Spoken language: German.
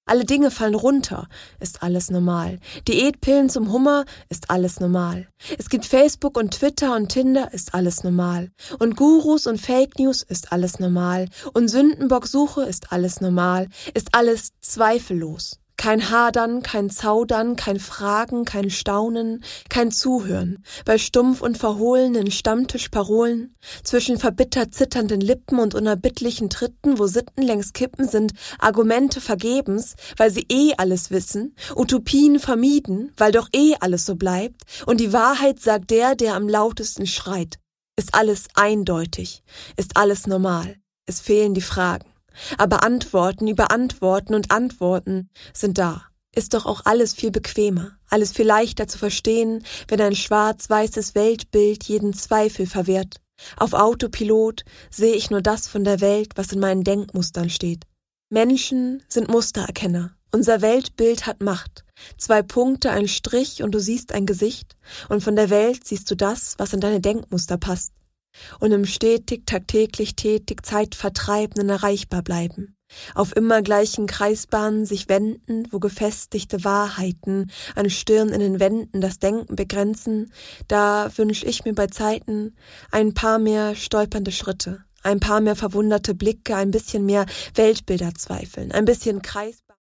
Alle Dinge fallen runter, ist alles normal. Diätpillen zum Hummer, ist alles normal. Es gibt Facebook und Twitter und Tinder, ist alles normal. Und Gurus und Fake News, ist alles normal. Und Sündenbocksuche, ist alles normal. Ist alles zweifellos. Kein Hadern, kein Zaudern, kein Fragen, kein Staunen, kein Zuhören. Bei stumpf und verhohlenen Stammtischparolen, zwischen verbittert zitternden Lippen und unerbittlichen Tritten, wo Sitten längs kippen, sind Argumente vergebens, weil sie alles wissen, Utopien vermieden, weil doch alles so bleibt, und die Wahrheit sagt der am lautesten schreit. Ist alles eindeutig, ist alles normal, es fehlen die Fragen. Aber Antworten über Antworten und Antworten sind da. Ist doch auch alles viel bequemer, alles viel leichter zu verstehen, wenn ein schwarz-weißes Weltbild jeden Zweifel verwehrt. Auf Autopilot sehe ich nur das von der Welt, was in meinen Denkmustern steht. Menschen sind Mustererkenner. Unser Weltbild hat Macht. 2 Punkte, ein Strich und du siehst ein Gesicht. Und von der Welt siehst du das, was in deine Denkmuster passt. Und im stetig, tagtäglich tätig Zeitvertreibenden erreichbar bleiben. Auf immer gleichen Kreisbahnen sich wenden, wo gefestigte Wahrheiten an Stirn in den Wänden das Denken begrenzen, da wünsch ich mir bei Zeiten ein paar mehr stolpernde Schritte, ein paar mehr verwunderte Blicke, ein bisschen mehr Weltbilderzweifeln, ein bisschen Kreisbahn.